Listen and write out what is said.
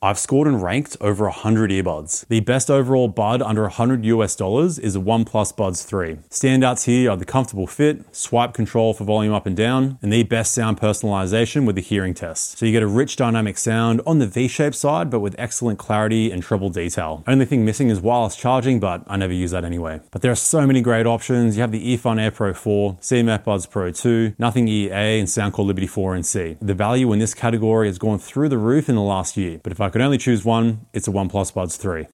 I've scored and ranked over 100 earbuds. The best overall bud under $100 is a OnePlus Buds 3. Standouts here are the comfortable fit, swipe control for volume up and down, and the best sound personalization with the hearing test. So you get a rich dynamic sound on the V-shaped side, but with excellent clarity and treble detail. Only thing missing is wireless charging, but I never use that anyway. But there are so many great options. You have the Earphone Air Pro 4, CMF Buds Pro 2, Nothing EA, and Soundcore Liberty 4NC. The value in this category has gone through the roof in the last year, but if I could only choose one, it's a OnePlus Buds 3.